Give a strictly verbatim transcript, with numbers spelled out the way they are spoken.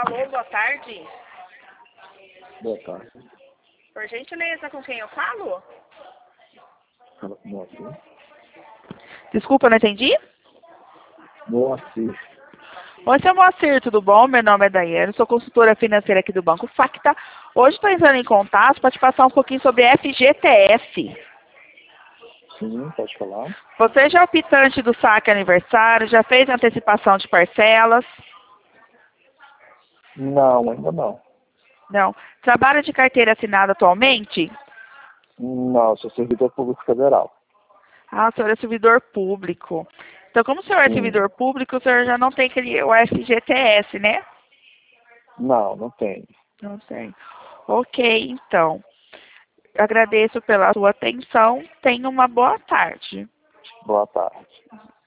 Alô, boa tarde. Boa tarde. Por gentileza, com quem eu falo? Fala com o Moacir. Desculpa, não entendi? Moacir. Oi, seu Moacir, tudo bom? Meu nome é Daiane, sou consultora financeira aqui do Banco Facta. Hoje estou entrando em contato para te passar um pouquinho sobre F G T S. Sim, pode falar. Você já é optante do saque aniversário, já fez antecipação de parcelas? Não, ainda não. Não. Trabalha de carteira assinada atualmente? Não, sou servidor público federal. Ah, o senhor é servidor público. Então, como o senhor é Sim. servidor público, o senhor já não tem aquele, o F G T S, né? Não, não tenho. Não sei. Ok, então. Agradeço pela sua atenção. Tenha uma boa tarde. Boa tarde.